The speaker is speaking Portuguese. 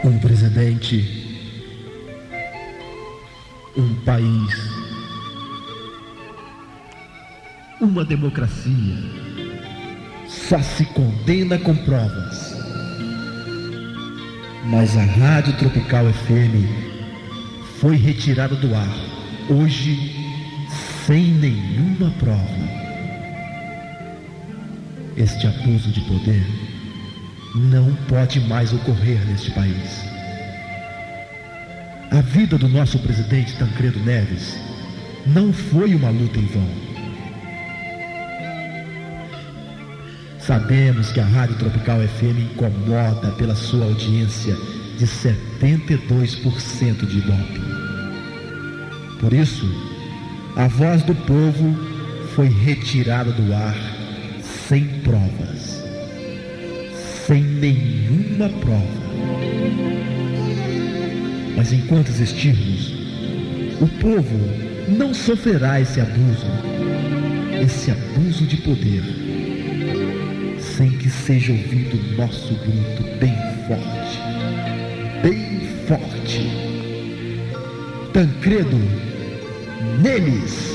Um presidente, um país, uma democracia só se condena com provas. Mas a Rádio Tropical FM foi retirada do ar hoje sem nenhuma prova. Este abuso de poder não pode mais ocorrer neste país. A vida do nosso presidente Tancredo Neves não foi uma luta em vão. Sabemos que a Rádio Tropical FM incomoda pela sua audiência de 72% de Ibope. Por isso, a voz do povo foi retirada do ar sem provas. Sem nenhuma prova. Mas enquanto existirmos, o povo não sofrerá esse abuso de poder, sem que seja ouvido nosso grito bem forte. Tancredo, neles!